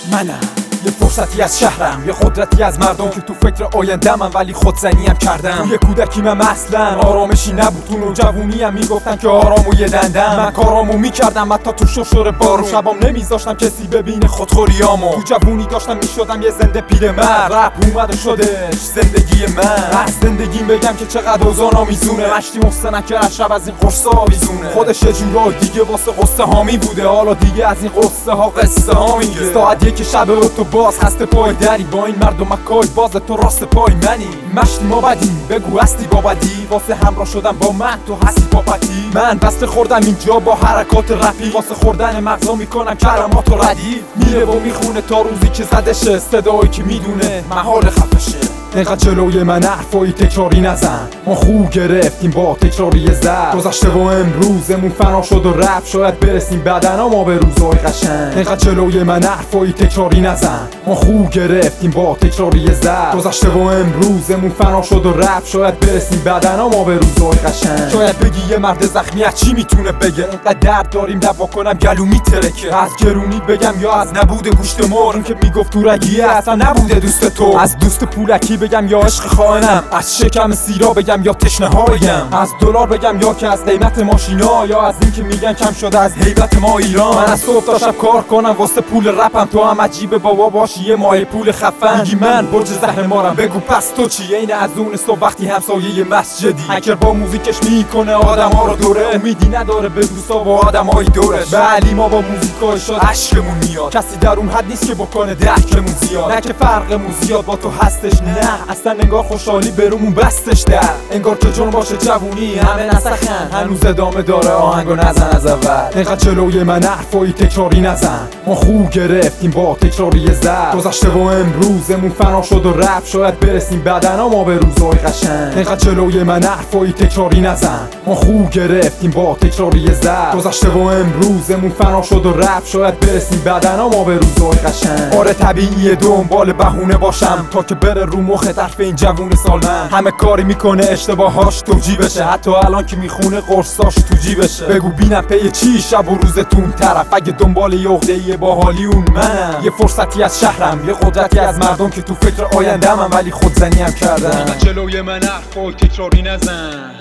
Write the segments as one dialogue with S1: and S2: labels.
S1: منم یه فرصتی از شهرم، یه قدرتی از مردم که تو فکر آینده‌ام ولی خودزنیم کردم. یه کودکی من اصلا آرامشی نبود، تو نوجوونیم میگفتن که آرامو یه دندم. من کارامو میکردم حتی تو ششور بارون، شبام نمیذاشتم کسی ببینه خودخوریامو. تو جوونی داشتم میشدم یه زنده پیرمرد، رپ اومده شدش زندگی من. از زندگیم بگم که چقدر اوزانا میزونه، مشتی محسنک هر شب از این قصه ها بیزونه. خودش یه جورای دیگه واسه قصه هامی بوده، حالا دیگه از این قصه ها قصه ها میگه. ساعت یک شب تو باز هسته پای دری، با این مردم مکای باز تو راست پای منی. مشتی ما بدیم بگو هستی با بدی، واسه همراه شدم با من تو هستی پاپتی. من بسته خوردم اینجا با حرکات رپی، واسه خوردن مغزا میکنم کلمات و ردیف. میره و میخونه تا روزی که زدشه، صدایی که میدونه محال خفشه. اینقدر جلوی من حرفایی تکراری نزن، ما خوب گرفتیم با تکراری زد. گذشته و امروزمون فنا شد و رفت، شاید برسیم بعدن ما به روزای قشنگ. اینقدر جلوی من حرفایی تکراری نزن، ما خوب گرفتیم با تکراری زد. گذشته و امروزمون فنا شد و رفت، شاید برسیم بعدن ما به روزای قشنگ. شاید بگی یه مرد زخمی از چی میتونه بگه، اینقدر درد داریم دوا کنم گلو میترکه. از گرونی بگم یا از نبود گوشت مرغ، اون که میگفت تو رگیه اصلا نبوده دوست تو. از دوست پولکی بگم یا عشق خائنم، از شکم سیرا بگم یا تشنه ها بگم، از دلار بگم یا که از قیمت ماشینا، یا از این که میگن کم شده از هیبت ما ایران. من از صبح تا شب کار کنم واسه پول رپم، تو هم عجیبه بابا باشی یه ماه پول خفن. میگی من برج زهر مارم، بگو پس تو چی؟ این از اون صبح وقتی همسایه مسجدی، هکر با موزیکش میکنه آدما رو دوره، امیدی نداره به دوستا و آدمای دورش. ولی ما با موزیکای شاد اشکمون میاد، کسی در اون حد نیست که بکنه درکمون زیاد. نه که فرقمون زیاد با تو هستش، نه اصلا انگار خوشحالی برومون بستش در، انگار که جون باشه جوونی همه نسخن، هنوز ادامه داره آهنگو نزن از اول. اینقدر جلوی من حرفایی تکراری نزن، ما خوب گرفتیم با تکراری زد. گذشته و امروزمون فنا شد و رفت، شاید برسیم بعدن ما به روزای قشنگ. اینقدر جلوی من حرفایی تکراری نزن، ما خوب گرفتیم با تکراری زد. گذشته و امروزمون فنا شد و رفت، شاید برسیم بعدن ما به روزای قشنگ. آره طبیعیه دنبال بهونه باشم تا که بره رو مخ طرف این جوون سالمند. همه کاری میکنه اشتباهاش توجیه بشه، حتی الان که میخونه قرصاش تو جیبشه. بگو بینم پی چی شب و روزتون طرف، اگه دنبال یه عقده‌ای باحالی اون منم. یه فرصتی از شهرم، یه قدرتی از مردم که تو فکر آینده‌ام ولی خودزنیم کردم.
S2: جلوی من حرفای تکراری نزن،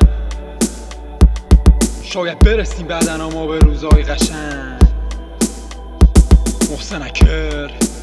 S2: شاید برسیم بعدن ما به روزای قشنگ. محسن اکر